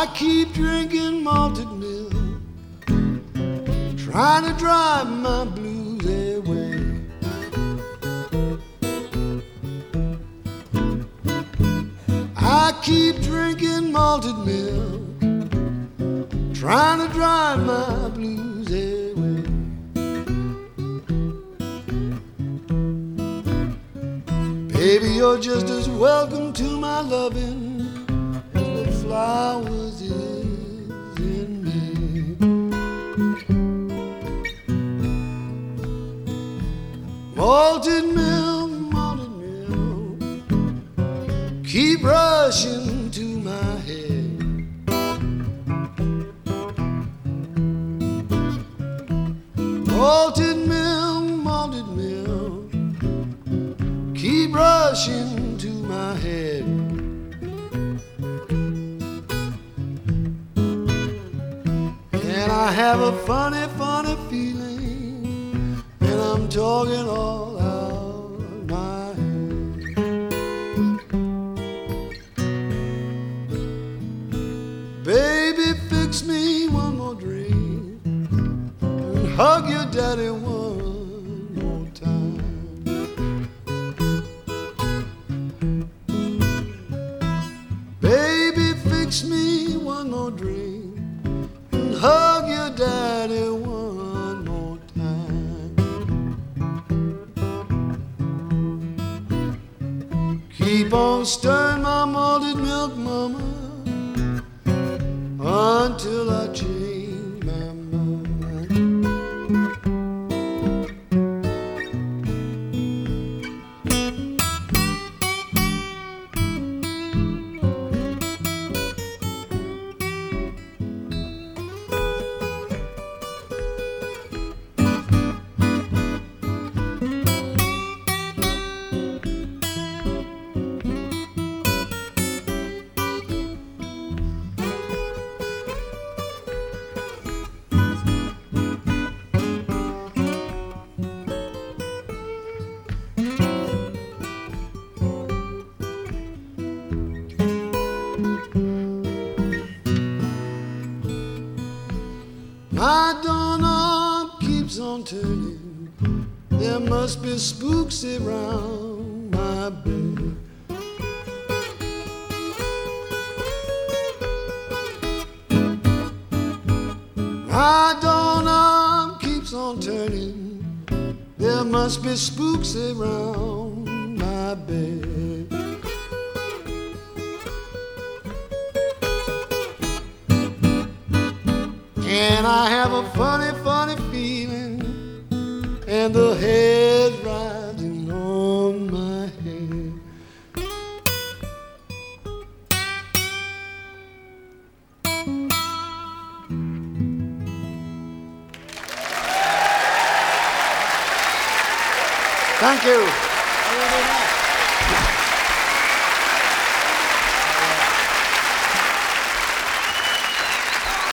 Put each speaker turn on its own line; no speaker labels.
I keep drinking malted milk, trying to drive my blues away. I keep drinking malted milk, trying to drive my blues away. Baby, you're just as welcome to my loving as the flowers is in me. Malted milk, keep rushing to my head. Malted milk, keep rushing to my head. And I have a funny, funny feeling, and I'm talking all out my head. Baby, fix me one more drink and hug your daddy one more time. Baby, fix me one more drink and hug your daddy one more time. Keep on stirring my malted milk, mama, until I change my mind. My doorknob keeps on turning, there must be spooks around my bed. My doorknob keeps on turning, there must be spooks around my bed. And I have a funny, funny feeling, and the hair's rising on my head. Thank you.